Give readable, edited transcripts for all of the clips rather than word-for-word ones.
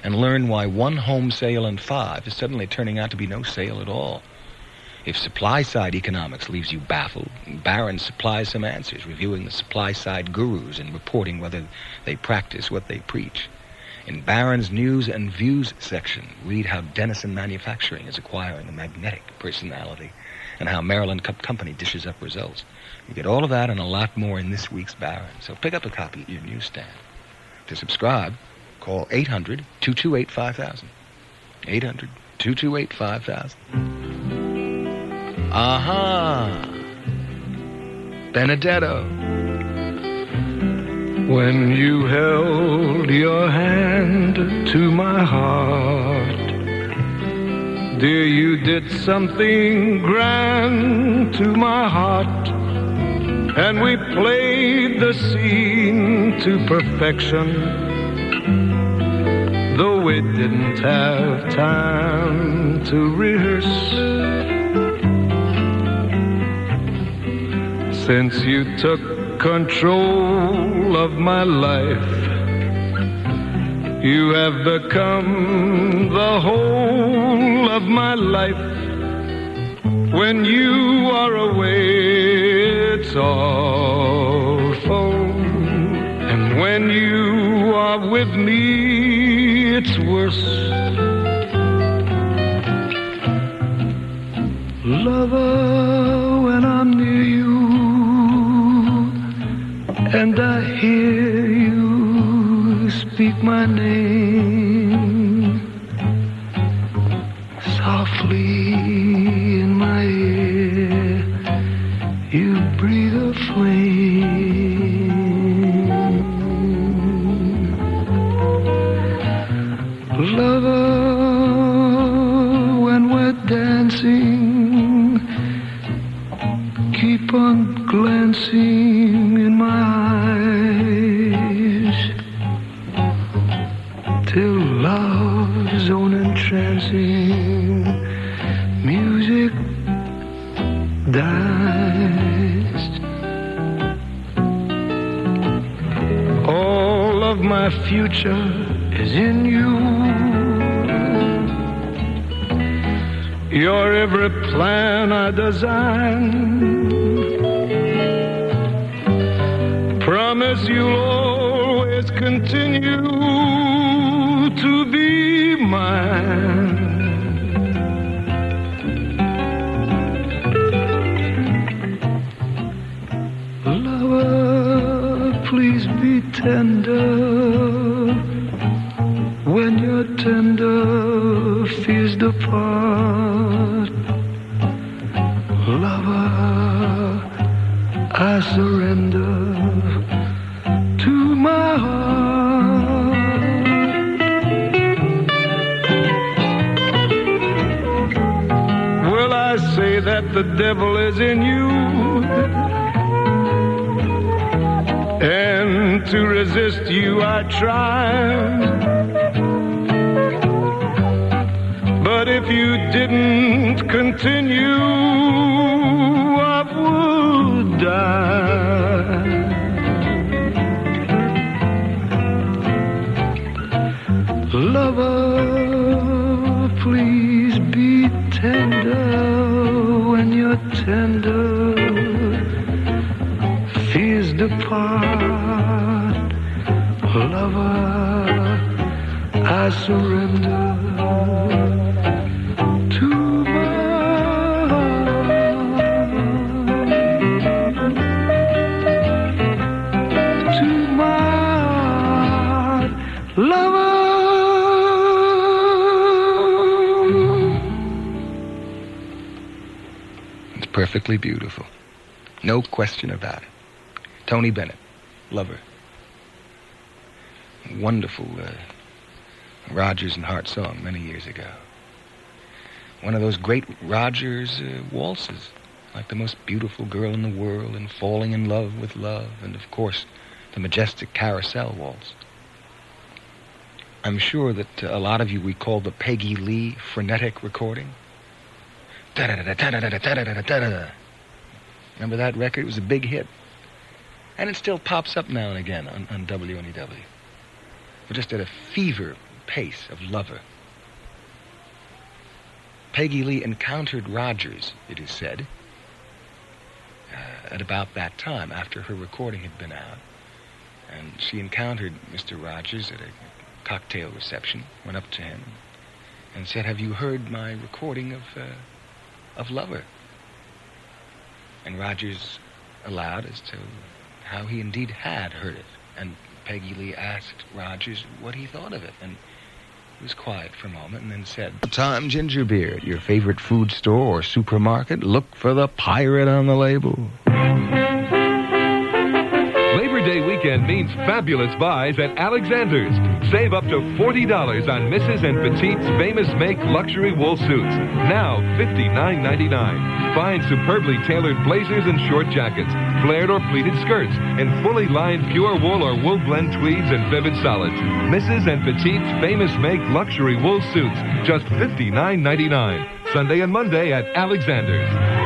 and learn why one home sale in 5 is suddenly turning out to be no sale at all. If supply-side economics leaves you baffled, Barron supplies some answers, reviewing the supply-side gurus and reporting whether they practice what they preach. In Barron's News and Views section, read how Denison Manufacturing is acquiring a magnetic personality and how Maryland Cup Company dishes up results. You get all of that and a lot more in this week's Barron, so pick up a copy at your newsstand. To subscribe, call 800-228-5000. 800-228-5000. Aha! Benedetto. When you held your hand to my heart, dear, you did something grand to my heart, and we played the scene to perfection, though we didn't have time to rehearse. Since you took control of my life, you have become the whole of my life. When you are away, it's awful, and when you are with me, it's worse. Lover, when I'm near you and I hear you speak my name softly in my ear, you breathe a flame. Lover, when we're dancing, keep on glancing in my eyes till love's own entrancing music dies. All of my future is in you. Your every plan I design. Promise you'll always continue to be mine. Lover, please be tender. When your tender fears depart, lover, I surrender to my heart. Well, I say that the devil is in you, and to resist you I try. But if you didn't continue, I would die. Lover, please be tender. When you're tender, fears depart. Lover, I surrender. Perfectly beautiful. No question about it. Tony Bennett, Lover. Wonderful Rodgers and Hart song many years ago. One of those great Rodgers waltzes, like The Most Beautiful Girl in the World and Falling in Love with Love, and of course the majestic Carousel Waltz. I'm sure that a lot of you recall the Peggy Lee frenetic recording. Remember that record? It was a big hit. And it still pops up now and again on WNEW. We're just at a fever pace of Lover. Peggy Lee encountered Rogers, it is said, at about that time, after her recording had been out. And she encountered Mr. Rogers at a cocktail reception, went up to him, and said, "Have you heard my recording of Lover?" And Rogers allowed as to how he indeed had heard it. And Peggy Lee asked Rogers what he thought of it, and he was quiet for a moment and then said, "Time Gingerbeer at your favorite food store or supermarket. Look for the pirate on the label." Labor Day weekend means fabulous buys at Alexander's. Save up to $40 on Mrs. and Petite's famous make luxury wool suits. Now $59.99. Find superbly tailored blazers and short jackets, flared or pleated skirts, and fully lined pure wool or wool blend tweeds and vivid solids. Mrs. and Petite's famous make luxury wool suits, just $59.99. Sunday and Monday at Alexander's.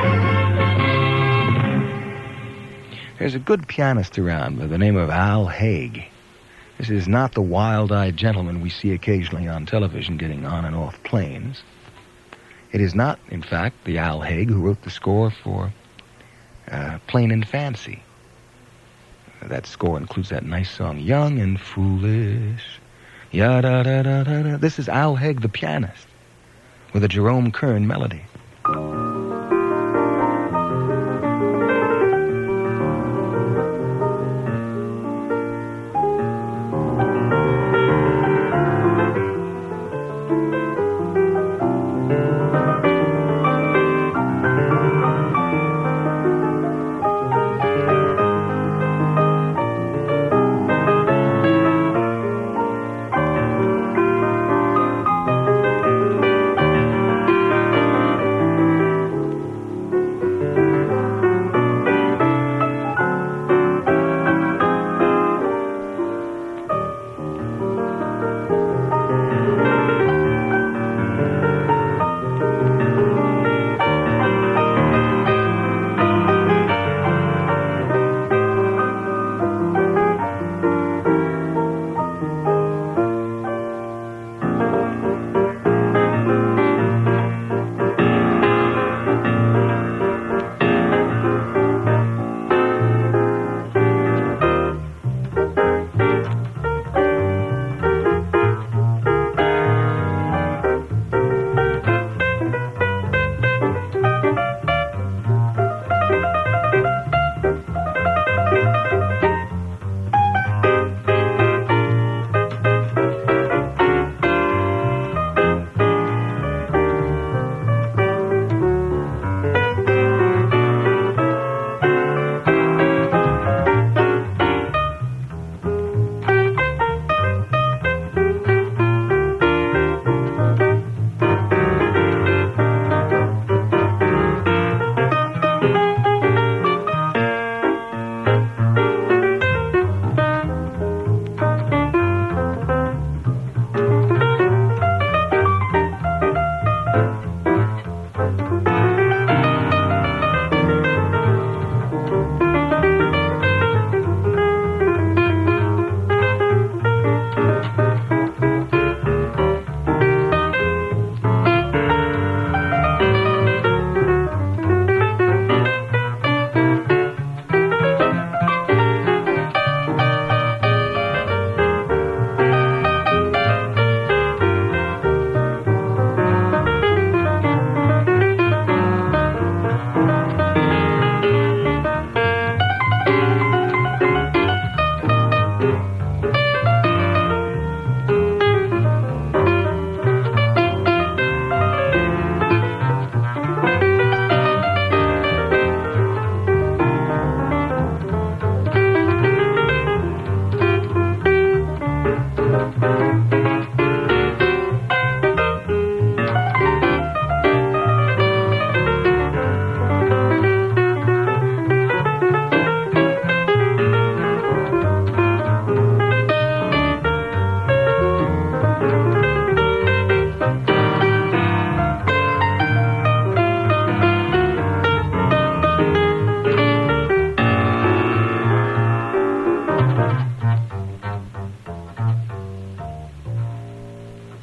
There's a good pianist around by the name of Al Haig. This is not the wild-eyed gentleman we see occasionally on television getting on and off planes. It is not, in fact, the Al Haig who wrote the score for Plain and Fancy. That score includes that nice song, Young and Foolish. Ya-da-da-da-da-da. This is Al Haig, the pianist, with a Jerome Kern melody.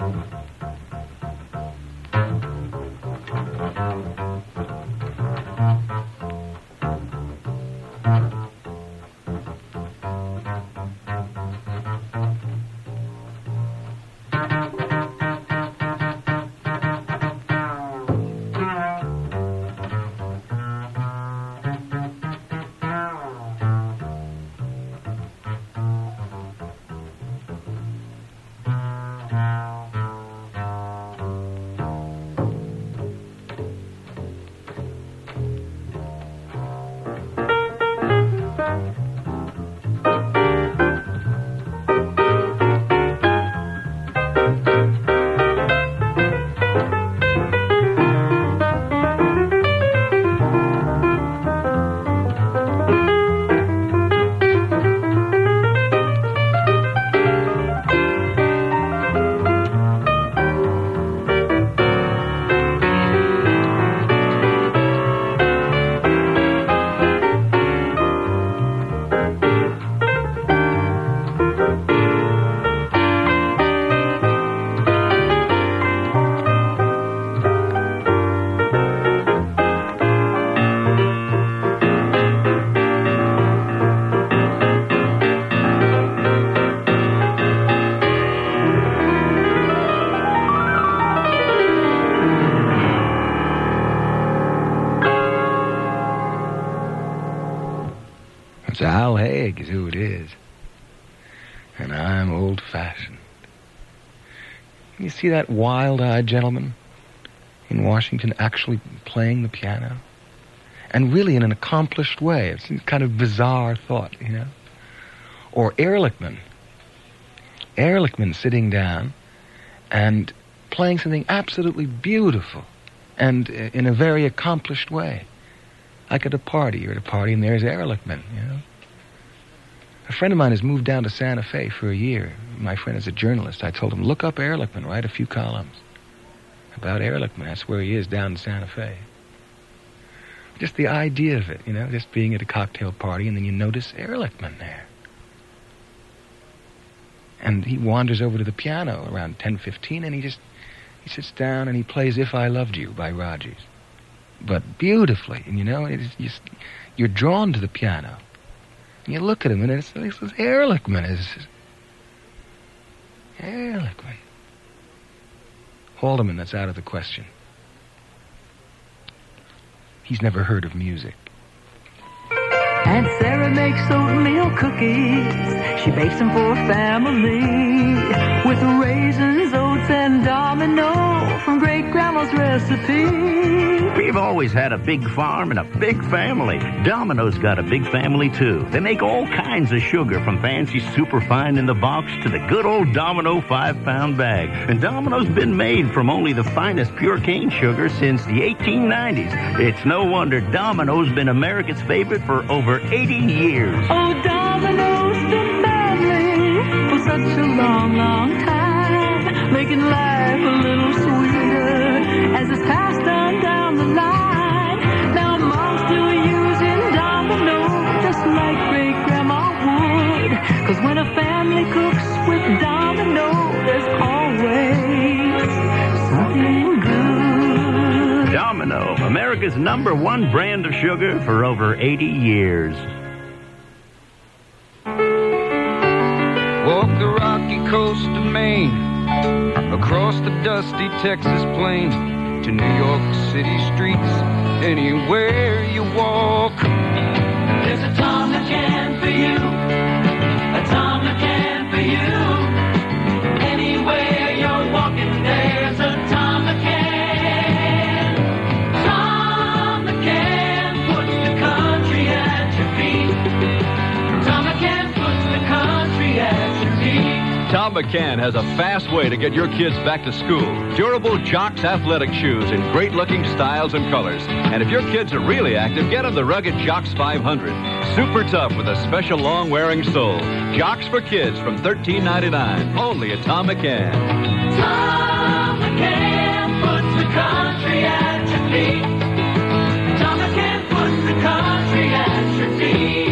Al Haig is who it is. And I'm old-fashioned. You see that wild-eyed gentleman in Washington actually playing the piano? And really in an accomplished way. It's a kind of bizarre thought, you know? Or Ehrlichman. Ehrlichman sitting down and playing something absolutely beautiful and in a very accomplished way. Like at a party, you're at a party and there's Ehrlichman, you know? A friend of mine has moved down to Santa Fe for a year. My friend is a journalist. I told him, look up Ehrlichman, write a few columns about Ehrlichman. That's where he is, down in Santa Fe. Just the idea of it, you know, just being at a cocktail party and then you notice Ehrlichman there. And he wanders over to the piano around 10:15 and he sits down and he plays If I Loved You by Rodgers. But beautifully, and you know, you're drawn to the piano. And you look at him, and it's Ehrlichman. Ehrlichman. Haldeman, that's out of the question. He's never heard of music. Aunt Sarah makes oatmeal cookies. She bakes them for family with raisins, oats, and domino from great-grandma's recipe. We've always had a big farm and a big family. Domino's got a big family, too. They make all kinds of sugar, from fancy superfine in the box to the good old Domino 5-pound bag. And Domino's been made from only the finest pure cane sugar since the 1890s. It's no wonder Domino's been America's favorite for over 80 years. Oh, Domino's been family for such a long, long time, making life a little sweeter as it's passed on down the line. Now Mom's still using Domino just like great-grandma would, 'cause when a family cooks with Domino, there's always something good. Domino, America's #1 brand of sugar for over 80 years. Walk the rocky coast of Maine, across the dusty Texas plain, to New York City streets, anywhere you walk. There's a Tom McCann for you, a Tom McCann for you. Anywhere you're walking, there's a Tom McCann. Tom McCann puts the country at your feet. Tom McCann puts the country at your feet. Tom McCann has a fast way to get your kids back to school. Durable Jocks athletic shoes in great-looking styles and colors. And if your kids are really active, get them the rugged Jocks 500. Super tough with a special long-wearing sole. Jocks for kids from $13.99. Only at Tom McCann. Tom McCann puts the country at your feet. Tom McCann puts the country at your feet.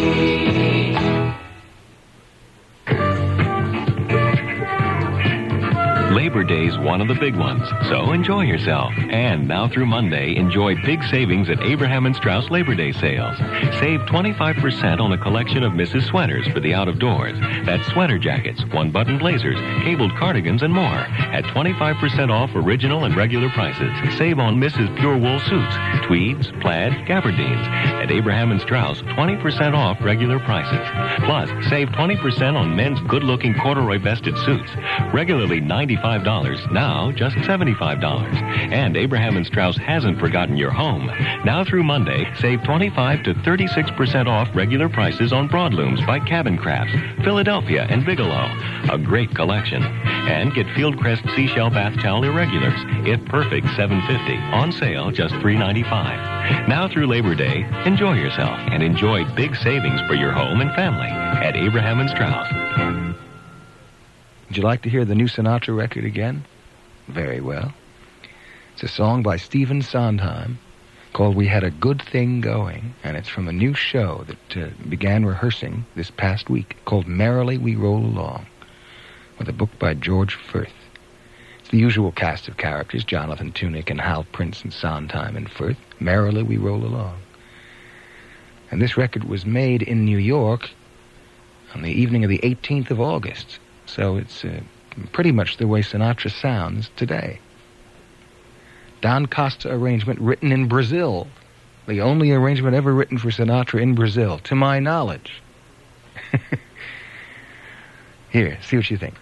Labor Day always one of the big ones, so enjoy yourself. And now through Monday, enjoy big savings at Abraham & Straus Labor Day sales. Save 25% on a collection of Mrs. Sweaters for the out-of-doors. That's sweater jackets, one-button blazers, cabled cardigans, and more at 25% off original and regular prices. Save on Mrs. Pure Wool suits, tweeds, plaid, gabardines. At Abraham & Straus, 20% off regular prices. Plus, save 20% on men's good-looking corduroy vested suits. Regularly $95, now just $75. And Abraham & Straus hasn't forgotten your home. Now through Monday, save 25 to 36% off regular prices on broadlooms by Cabin Crafts, Philadelphia, and Bigelow. A great collection. And get Fieldcrest Seashell Bath Towel Irregulars. If Perfect, $7.50. On sale, just $3.95. Now through Labor Day, enjoy yourself and enjoy big savings for your home and family at Abraham & Straus. Would you like to hear the new Sinatra record again? Very well. It's a song by Stephen Sondheim called We Had a Good Thing Going, and it's from a new show that began rehearsing this past week called Merrily We Roll Along, with a book by George Firth. It's the usual cast of characters, Jonathan Tunick and Hal Prince and Sondheim and Firth. Merrily We Roll Along. And this record was made in New York on the evening of the 18th of August. So it's pretty much the way Sinatra sounds today. Don Costa arrangement written in Brazil. The only arrangement ever written for Sinatra in Brazil, to my knowledge. Here, see what you think.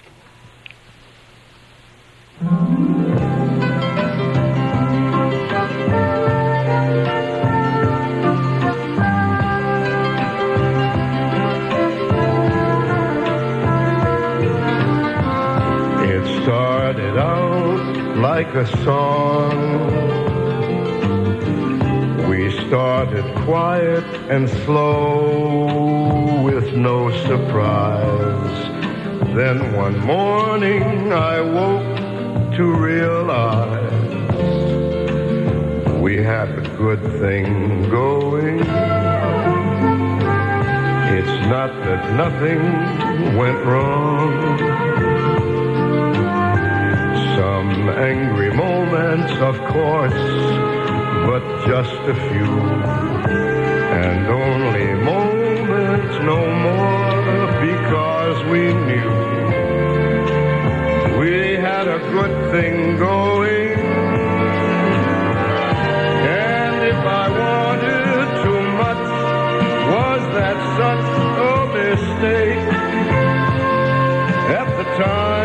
Started out like a song. We started quiet and slow with no surprise. Then one morning I woke to realize we had a good thing going. It's not that nothing went wrong. Some angry moments, of course, but just a few. And only moments, no more, because we knew we had a good thing going. And if I wanted too much, was that such a mistake? At the time,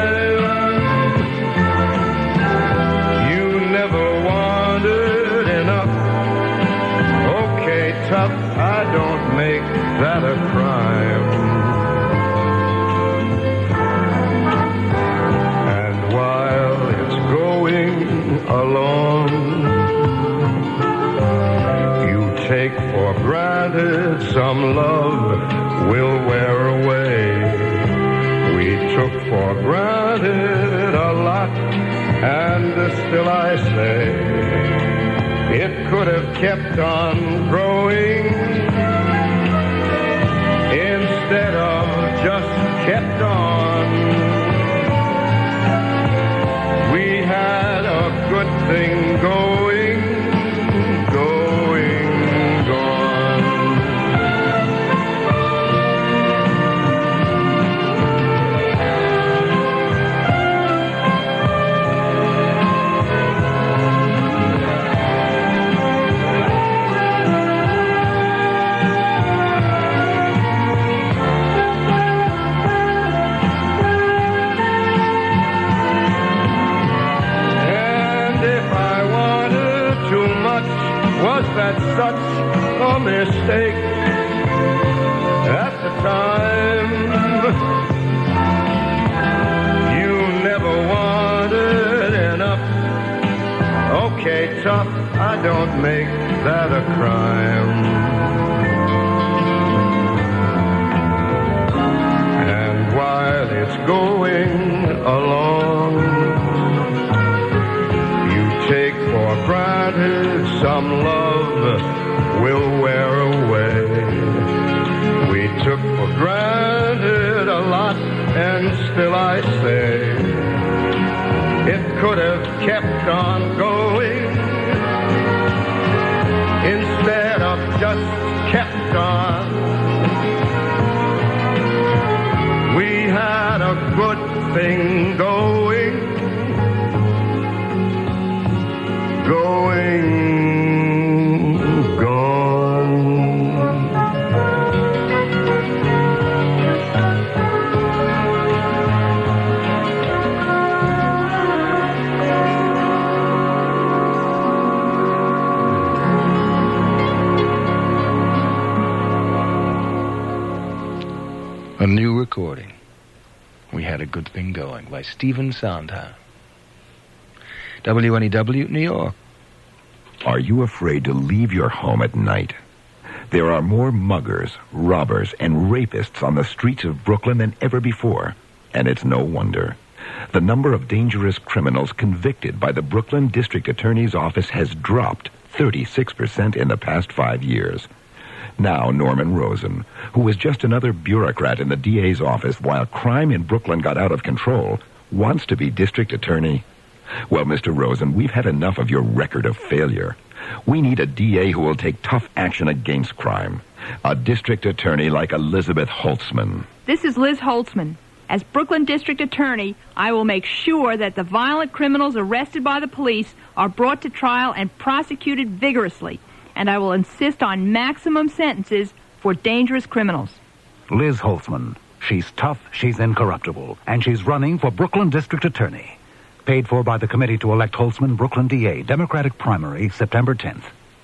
I don't make that a crime. And while it's going along, you take for granted some love will wear away. We took for granted a lot, and still I say it could have kept on growing instead of just kept on. We had a good thing going, gone. Was that such a mistake? At the time, you never wanted enough. Okay, tough, I don't make that a crime. And while it's going along, you take for granted some love will wear away. We took for granted a lot, and still I say it could have kept on going instead of just kept on. We had a good thing going. Gone. A new recording. We Had a Good Thing Going by Stephen Sondheim. WNEW, New York. Are you afraid to leave your home at night? There are more muggers, robbers, and rapists on the streets of Brooklyn than ever before, and it's no wonder. The number of dangerous criminals convicted by the Brooklyn District Attorney's Office has dropped 36% in the past 5 years. Now Norman Rosen, who was just another bureaucrat in the DA's office while crime in Brooklyn got out of control, wants to be district attorney. Well, Mr. Rosen, we've had enough of your record of failure. We need a DA who will take tough action against crime. A district attorney like Elizabeth Holtzman. This is Liz Holtzman. As Brooklyn District Attorney, I will make sure that the violent criminals arrested by the police are brought to trial and prosecuted vigorously. And I will insist on maximum sentences for dangerous criminals. Liz Holtzman. She's tough, she's incorruptible, and she's running for Brooklyn District Attorney. Paid for by the Committee to Elect Holtzman, Brooklyn DA, Democratic primary, September 10th.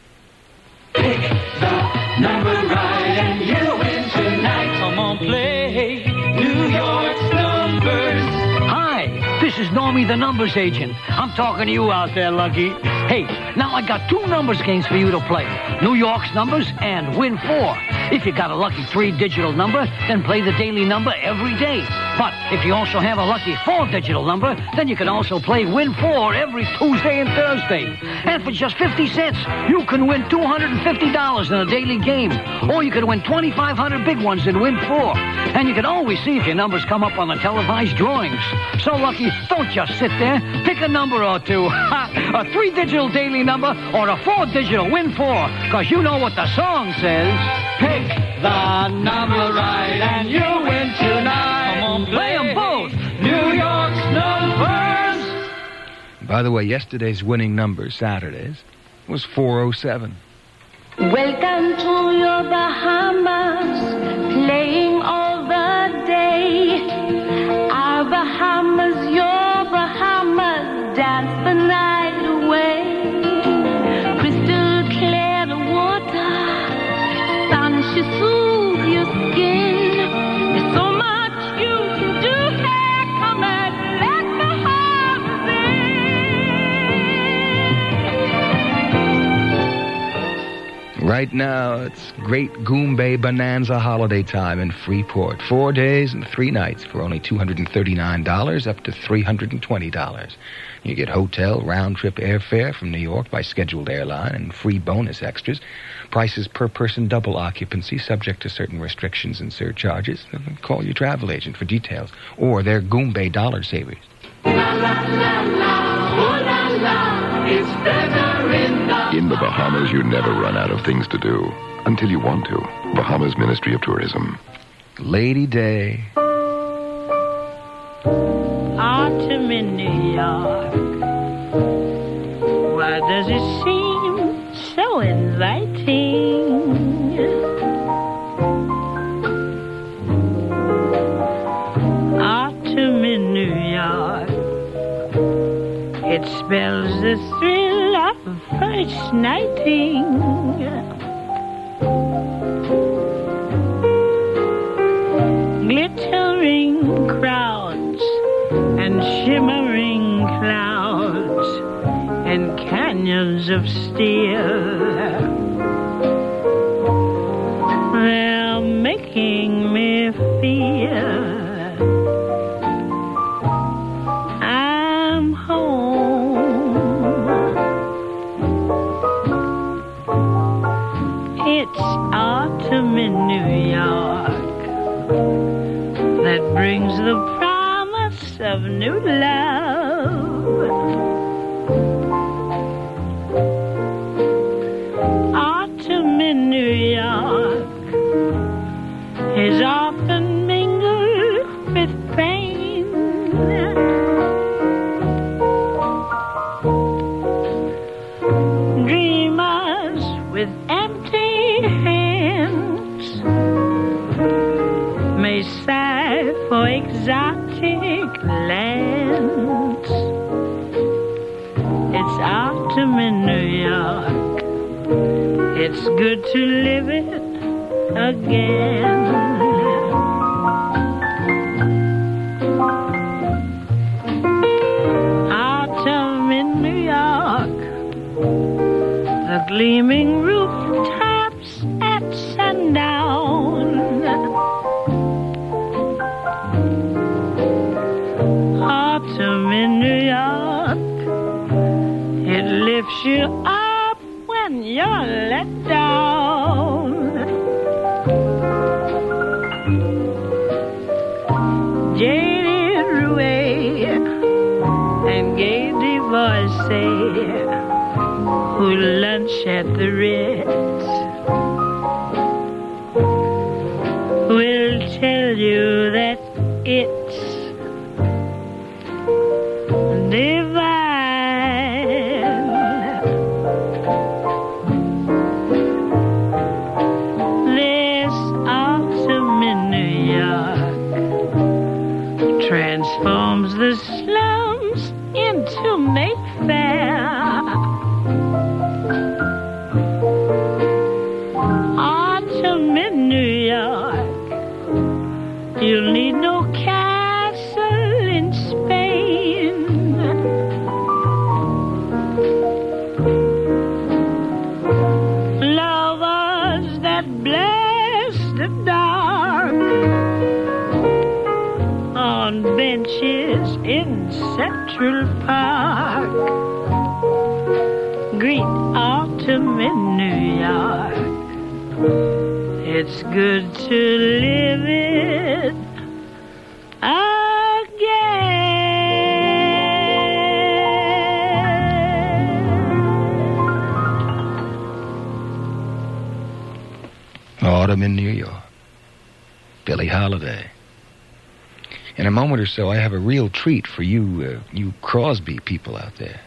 Pick the number right and you win tonight. Come on, play New York's numbers. Hi, this is Normie the Numbers Agent. I'm talking to you out there, Lucky. Hey, now I got 2 numbers games for you to play. New York's numbers and Win 4. If you got a lucky 3-digital number, then play the daily number every day. But if you also have a lucky 4-digital number, then you can also play Win 4 every Tuesday and Thursday. And for just 50 cents, you can win $250 in a daily game. Or you can win 2,500 big ones in Win 4. And you can always see if your numbers come up on the televised drawings. So, Lucky, don't just sit there. Pick a number or two. A 3-digital daily number or a 4-digital Win 4. Because you know what the song says. Pick the number right and you win tonight. Come on, play them both. New York's numbers. By the way, yesterday's winning number, Saturdays, was 407. Welcome to your Bahamas, playing all the day. Our Bahamas, your Bahamas, dance the night away. Crystal clear the water, sun should soothe your skin. There's so much you can do here, come and let Bahamas in. Right now, it's Great Goombay Bonanza holiday time in Freeport. 4 days and 3 nights for only $239 up to $320. You get hotel, round-trip airfare from New York by scheduled airline and free bonus extras. Prices per person, double occupancy, subject to certain restrictions and surcharges. Call your travel agent for details. Or their Goombay Dollar Savers. La la la la, oh la la, it's better in the Bahamas, you never run out of things to do. Until you want to. Bahamas Ministry of Tourism. Lady Day. Autumn in New York. Why does it seem so inviting? Autumn in New York. It spells the thrill of first nighting. Glittering crowds and shimmering clouds and canyons of steel. They're making me feel I'm home. It's autumn in New York that brings the promise of new love. It's good to live it again. Autumn in New York, the gleaming rooftops at sundown. Autumn in New York, it lifts you up when you're let down. Jaded Rouet and gay divorcee who lunch at the Ritz will tell you that it's divine. This autumn in New York transforms the slums into Mayfair. Autumn in New York, you'll need no castle in Spain. Lovers that bless the dark on benches in Central Park greet autumn in New York. It's good to live it Autumn in New York. Billie Holiday. In a moment or so, I have a real treat for you, you Crosby people out there.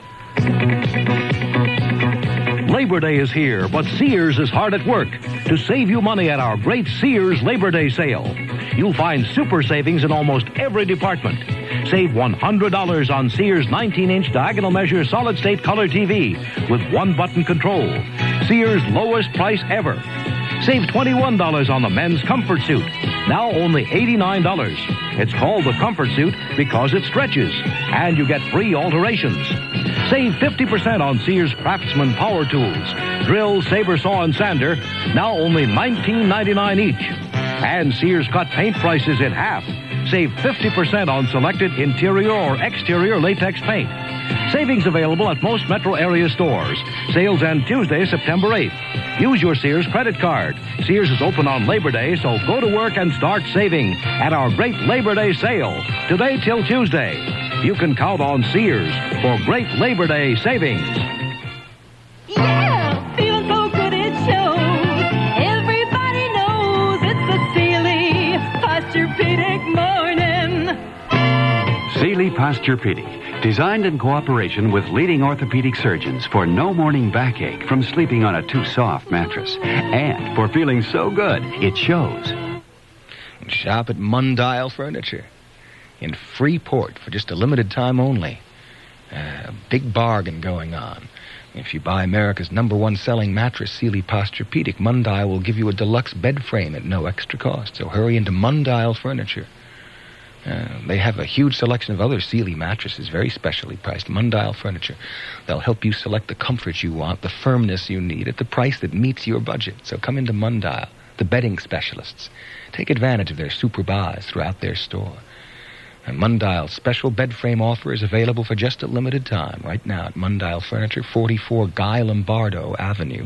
Labor Day is here, but Sears is hard at work to save you money at our great Sears Labor Day sale. You'll find super savings in almost every department. Save $100 on Sears 19-inch diagonal measure solid-state color TV with one-button control. Sears' lowest price ever. Save $21 on the men's comfort suit, now only $89. It's called the comfort suit because it stretches, and you get free alterations. Save 50% on Sears Craftsman power tools, drill, saber saw, and sander, now only $19.99 each. And Sears cut paint prices in half. Save 50% on selected interior or exterior latex paint. Savings available at most metro area stores. Sales end Tuesday, September 8th. Use your Sears credit card. Sears is open on Labor Day, so go to work and start saving at our great Labor Day sale, today till Tuesday. You can count on Sears for great Labor Day savings. Yeah, feeling so good it shows. Everybody knows it's a Sealy Posturepedic morning. Sealy Posturepedic, designed in cooperation with leading orthopedic surgeons for no morning backache from sleeping on a too soft mattress. And for feeling so good, it shows. Shop at Mundial Furniture in Freeport for just a limited time only. A big bargain going on. If you buy America's #1 selling mattress, Sealy Posturepedic, Mundial will give you a deluxe bed frame at no extra cost. So hurry into Mundial Furniture. They have a huge selection of other Sealy mattresses, very specially priced. Mundial Furniture. They'll help you select the comfort you want, the firmness you need, at the price that meets your budget. So come into Mundial, the bedding specialists. Take advantage of their super buys throughout their store. And Mundial's special bed frame offer is available for just a limited time right now at Mundial Furniture, 44 Guy Lombardo Avenue.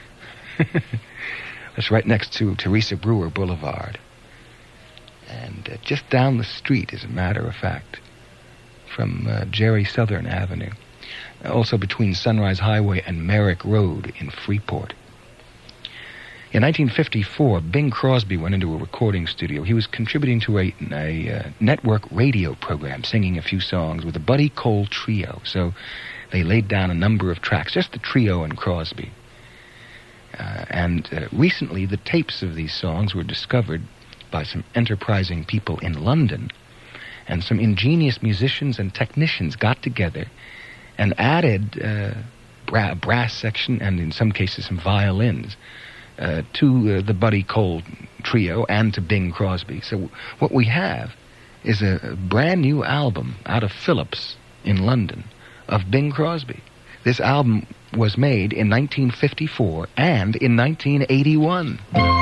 That's right next to Teresa Brewer Boulevard. And just down the street, as a matter of fact, from Jerry Southern Avenue. Also between Sunrise Highway and Merrick Road in Freeport. In 1954, Bing Crosby went into a recording studio. He was contributing to a network radio program, singing a few songs with a Buddy Cole trio. So they laid down a number of tracks, just the trio and Crosby. And recently, the tapes of these songs were discovered by some enterprising people in London, and some ingenious musicians and technicians got together and added brass section and in some cases some violins to the Buddy Cole Trio and to Bing Crosby. So what we have is a brand new album out of Philips in London of Bing Crosby. This album was made in 1954 and in 1981.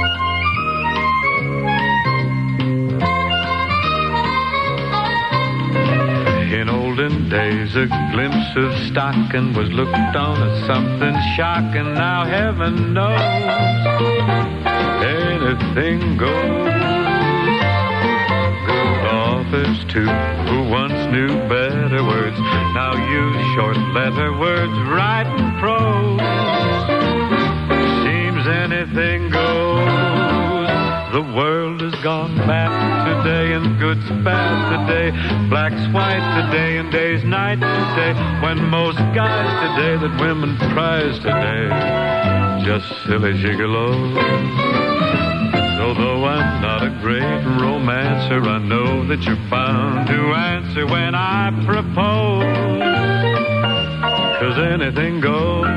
In olden days, a glimpse of stocking was looked on as something shocking. Now heaven knows anything goes. Good authors, too, who once knew better words, now use short letter words, writing prose. Seems anything goes. The world has gone bad today, and good's bad today. Black's white today, and day's night today. When most guys today that women prize today, just silly gigolos. So though I'm not a great romancer, I know that you're bound to answer when I propose. 'Cause anything goes.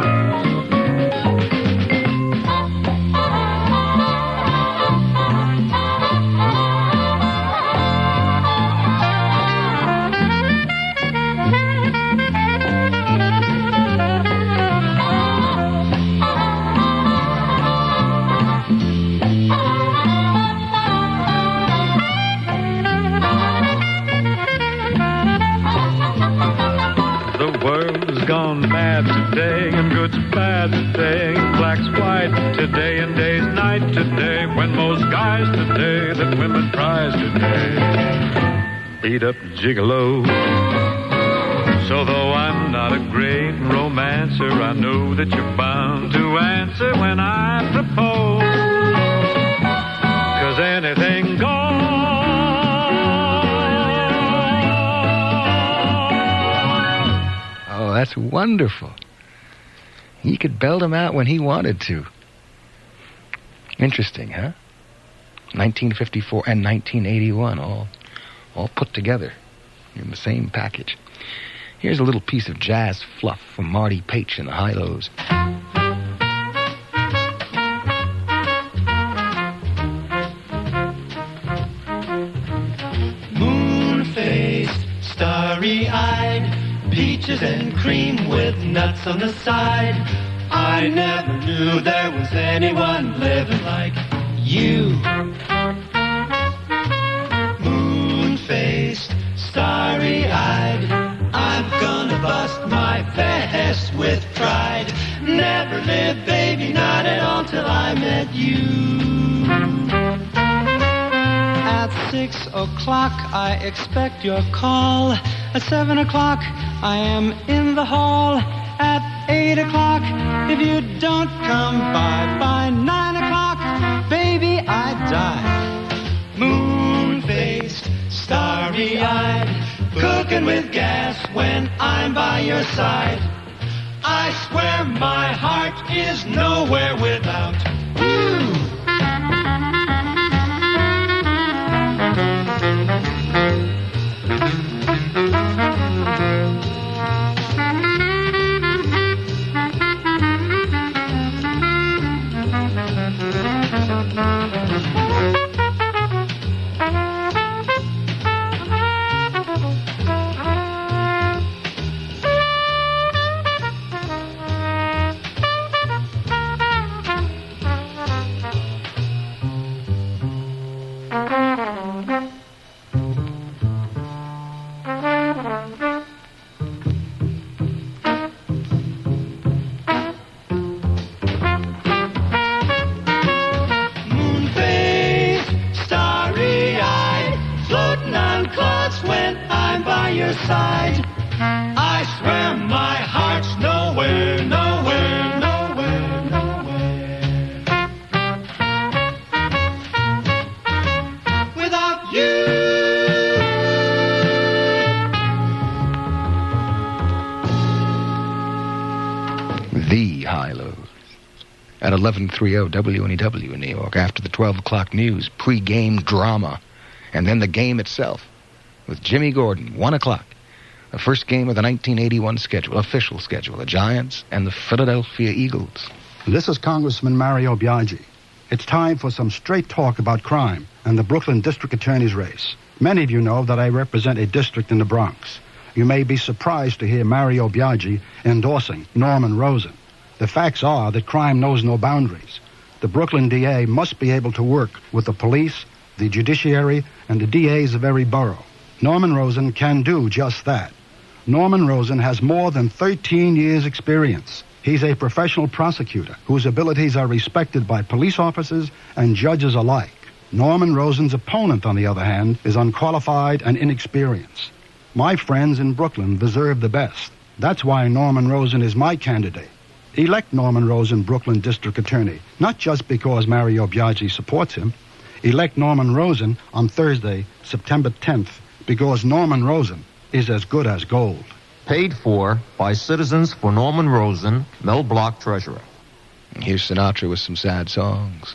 Gone bad today, and good's bad today. Black's white today, and day's night today. When most guys today that women prize today eat up gigolo. So though I'm not a great romancer, I know that you're bound to answer when I propose. 'Cause anything goes. Oh, that's wonderful. He could belt them out when he wanted to. Interesting, huh? 1954 and 1981, all put together in the same package. Here's a little piece of jazz fluff from Marty Paich and the Hi-Lo's. Moon-faced, starry-eyed, peaches and cream with nuts on the side. I never knew there was anyone living like you. Moon-faced, starry-eyed, I'm gonna bust my vest with pride. Never lived, baby, not at all till I met you. At 6 o'clock, I expect your call. At 7 o'clock, I am in the hall. At 8 o'clock, if you don't come by 9 o'clock, baby, I die. Moon-faced, starry-eyed, cooking with gas when I'm by your side. I swear my heart is nowhere without you. At 11:30 WNEW in New York, after the 12 o'clock news, pre-game drama, and then the game itself with Jimmy Gordon, 1 o'clock. The first game of the 1981 official schedule, the Giants and the Philadelphia Eagles. This is Congressman Mario Biaggi. It's time for some straight talk about crime and the Brooklyn District Attorney's race. Many of you know that I represent a district in the Bronx. You may be surprised to hear Mario Biaggi endorsing Norman Rosen. The facts are that crime knows no boundaries. The Brooklyn DA must be able to work with the police, the judiciary, and the DAs of every borough. Norman Rosen can do just that. Norman Rosen has more than 13 years' experience. He's a professional prosecutor whose abilities are respected by police officers and judges alike. Norman Rosen's opponent, on the other hand, is unqualified and inexperienced. My friends in Brooklyn deserve the best. That's why Norman Rosen is my candidate. Elect Norman Rosen Brooklyn District Attorney, not just because Mario Biaggi supports him. Elect Norman Rosen on Thursday, September 10th, because Norman Rosen is as good as gold. Paid for by Citizens for Norman Rosen, Mel Block, Treasurer. Here's Sinatra with some sad songs.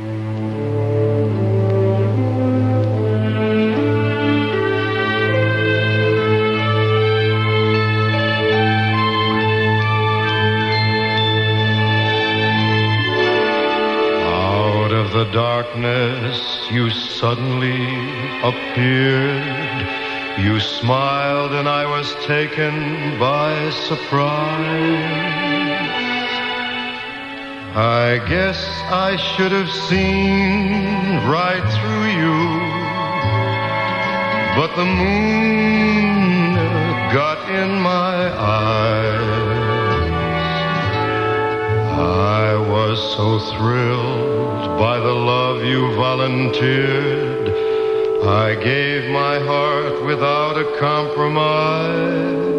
Out of the darkness you suddenly appeared. You smiled and I was taken by surprise. I guess I should have seen right through you, but the moon got in my eyes. I was so thrilled by the love you volunteered. I gave my heart without a compromise.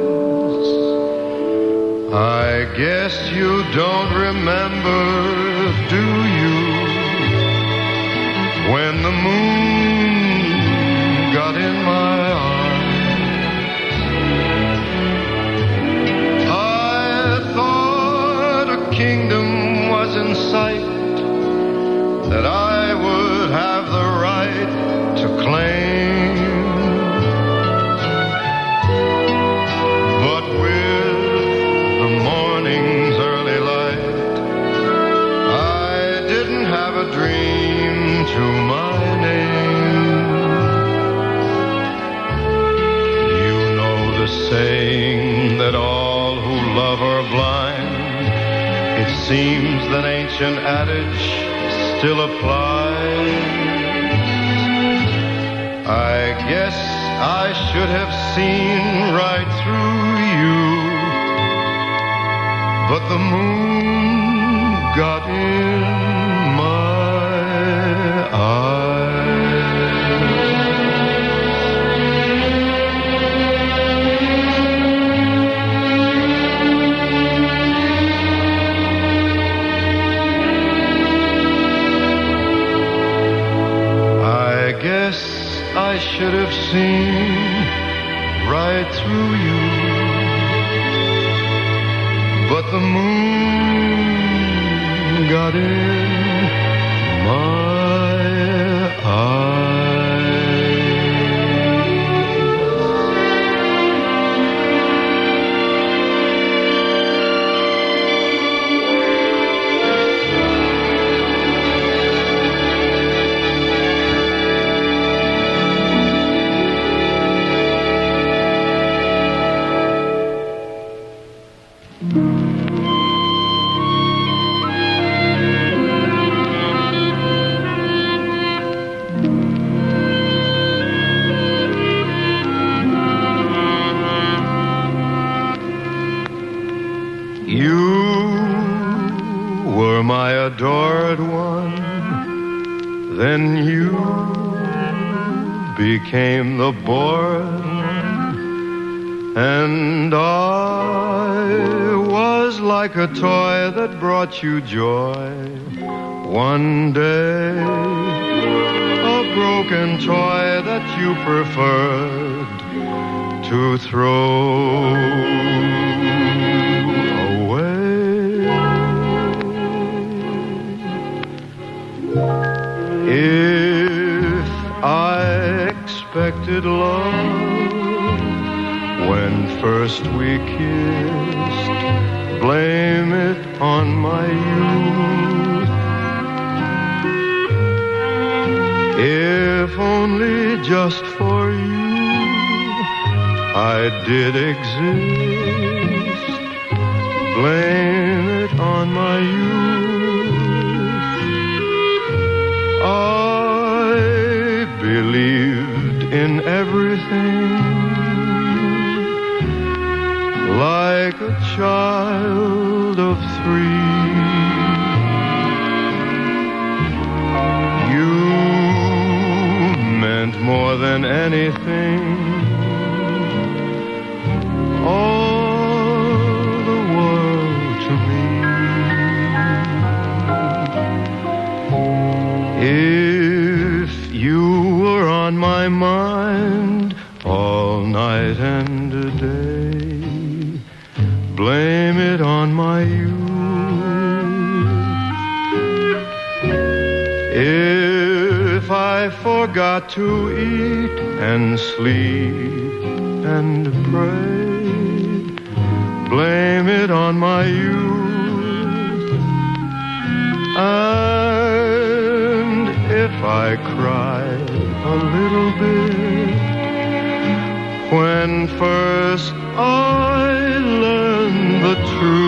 I guess you don't remember, do you, when the moon got in my eyes? I thought a kingdom was in sight that I would have the right to claim, but with the morning's early light, I didn't have a dream to my name. You know the saying that all who love are blind. It seems that ancient adage still applies. I guess I should have seen right through you, but the moon got in my eyes. I guess I should have seen right through you, but the moon got in my eyes. My adored one, then you became the bored one, and I was like a toy that brought you joy. One day, a broken toy that you preferred to throw. If I expected love when first we kissed, blame it on my youth. If only just for you I did exist, blame it on my youth. I believed in everything like a child of 3. You meant more than anything, all the world to me. If you were on my mind all night and a day, blame it on my youth. If I forgot to eat and sleep and pray, blame it on my youth. And if I cried a little bit when first I learned the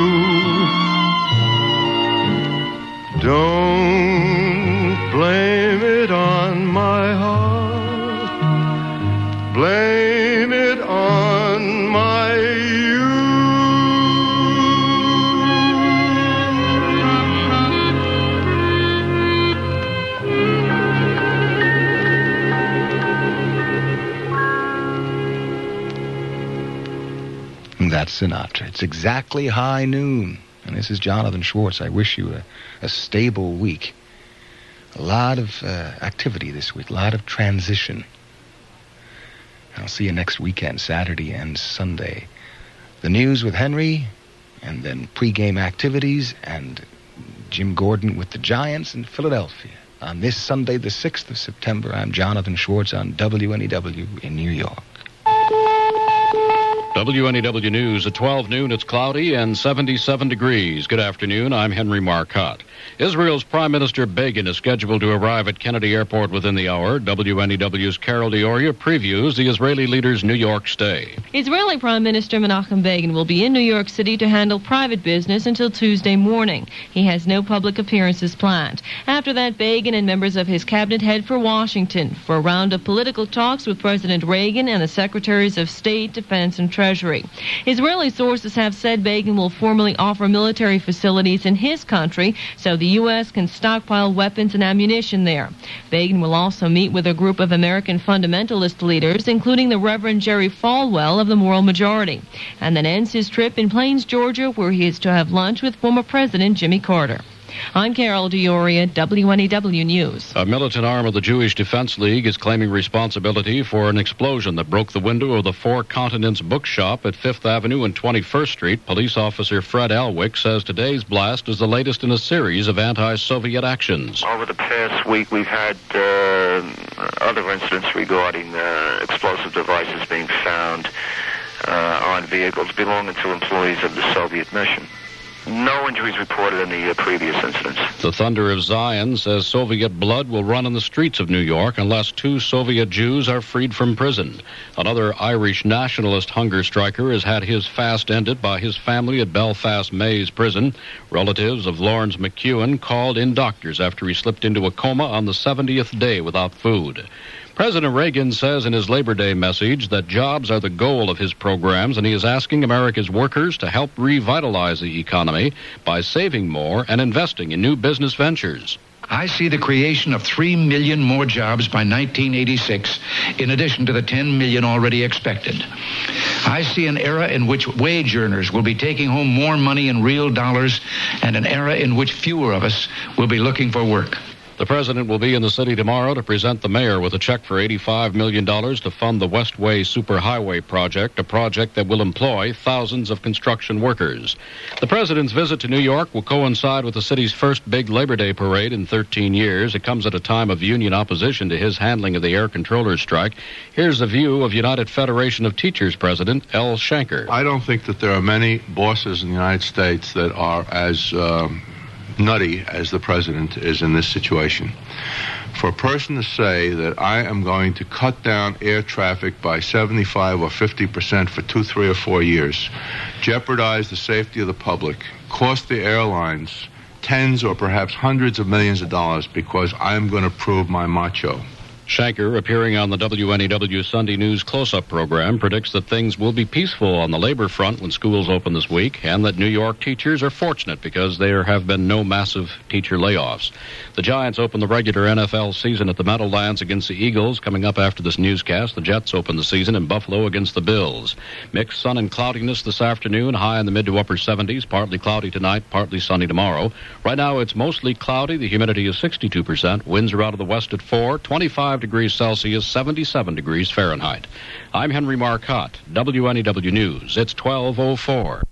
truth, don't blame it on my heart, blame it on my youth. That's Sinatra. It's exactly high noon. And this is Jonathan Schwartz. I wish you a stable week. A lot of activity this week, a lot of transition. I'll see you next weekend, Saturday and Sunday. The news with Henry, and then pregame activities, and Jim Gordon with the Giants in Philadelphia. On this Sunday, the 6th of September, I'm Jonathan Schwartz on WNEW in New York. WNEW News at 12 noon. It's cloudy and 77 degrees. Good afternoon. I'm Henry Marcotte. Israel's Prime Minister Begin is scheduled to arrive at Kennedy Airport within the hour. WNEW's Carol Dioria previews the Israeli leader's New York stay. Israeli Prime Minister Menachem Begin will be in New York City to handle private business until Tuesday morning. He has no public appearances planned. After that, Begin and members of his cabinet head for Washington for a round of political talks with President Reagan and the Secretaries of State, Defense, and Treasury. Israeli sources have said Begin will formally offer military facilities in his country so the U.S. can stockpile weapons and ammunition there. Begin will also meet with a group of American fundamentalist leaders, including the Reverend Jerry Falwell of the Moral Majority, and then ends his trip in Plains, Georgia, where he is to have lunch with former President Jimmy Carter. I'm Carol Dioria, WNEW News. A militant arm of the Jewish Defense League is claiming responsibility for an explosion that broke the window of the Four Continents bookshop at 5th Avenue and 21st Street. Police officer Fred Elwick says today's blast is the latest in a series of anti-Soviet actions. Over the past week, we've had other incidents regarding explosive devices being found on vehicles belonging to employees of the Soviet mission. No injuries reported in the previous incidents. The Thunder of Zion says Soviet blood will run in the streets of New York unless 2 Soviet Jews are freed from prison. Another Irish nationalist hunger striker has had his fast ended by his family at Belfast Maze Prison. Relatives of Lawrence McEwen called in doctors after he slipped into a coma on the 70th day without food. President Reagan says in his Labor Day message that jobs are the goal of his programs, and he is asking America's workers to help revitalize the economy by saving more and investing in new business ventures. I see the creation of 3 million more jobs by 1986, in addition to the 10 million already expected. I see an era in which wage earners will be taking home more money in real dollars, and an era in which fewer of us will be looking for work. The president will be in the city tomorrow to present the mayor with a check for $85 million to fund the Westway Superhighway project, a project that will employ thousands of construction workers. The president's visit to New York will coincide with the city's first big Labor Day parade in 13 years. It comes at a time of union opposition to his handling of the air controllers strike. Here's the view of United Federation of Teachers President L. Shanker. I don't think that there are many bosses in the United States that are as nutty as the president is in this situation. For a person to say that I am going to cut down air traffic by 75 or 50% for 2, 3, or 4 years, jeopardize the safety of the public, cost the airlines tens or perhaps hundreds of millions of dollars because I'm going to prove my macho. Shanker, appearing on the WNEW Sunday News Close-Up program, predicts that things will be peaceful on the labor front when schools open this week, and that New York teachers are fortunate because there have been no massive teacher layoffs. The Giants open the regular NFL season at the Meadowlands against the Eagles. Coming up after this newscast, the Jets open the season in Buffalo against the Bills. Mixed sun and cloudiness this afternoon, high in the mid to upper 70s, partly cloudy tonight, partly sunny tomorrow. Right now it's mostly cloudy. The humidity is 62%. Winds are out of the west at 4, 25 degrees Celsius, 77 degrees Fahrenheit. I'm Henry Marcotte, WNEW News. It's 12:04.